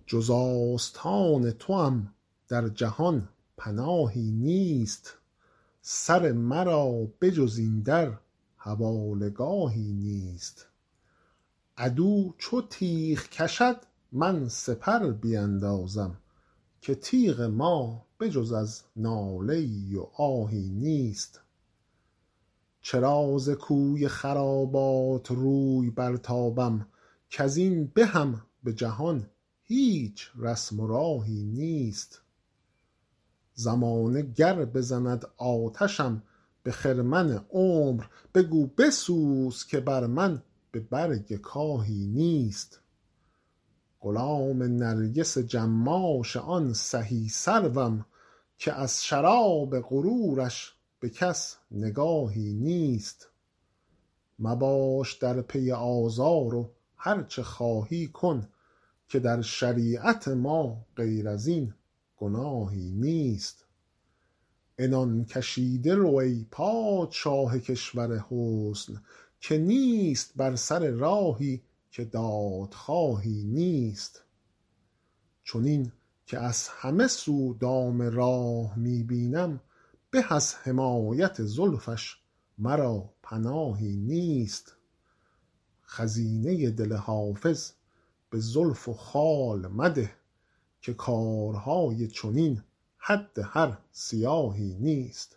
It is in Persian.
جز آستان توام در جهان پناهی نیست، سر مرا بجز این در حواله گاهی نیست. عدو چو تیغ کشد من سپر بیندازم، که تیغ ما بجز از ناله ای و آهی نیست. چرا ز کوی خرابات روی برتابم، کز این به هم به جهان هیچ رسم و راهی نیست. زمانه گر بزند آتشم به خرمن عمر، بگو بسوز که بر من به برگ کاهی نیست. غلام نرگس جماش آن سهی سروم، که از شراب غرورش به کس نگاهی نیست. مباش در پی آزار و هرچه خواهی کن، که در شریعت ما غیر از این گناهی نیست. عنان کشیده رو ای پادشاه کشور حسن، که نیست بر سر راهی که دادخواهی نیست. چنین که از همه سو دام راه می بینم، به از حمایت زلفش مرا پناهی نیست. خزینه دل حافظ به زلف و خال مده، که کارهای چنین حد هر سیاهی نیست.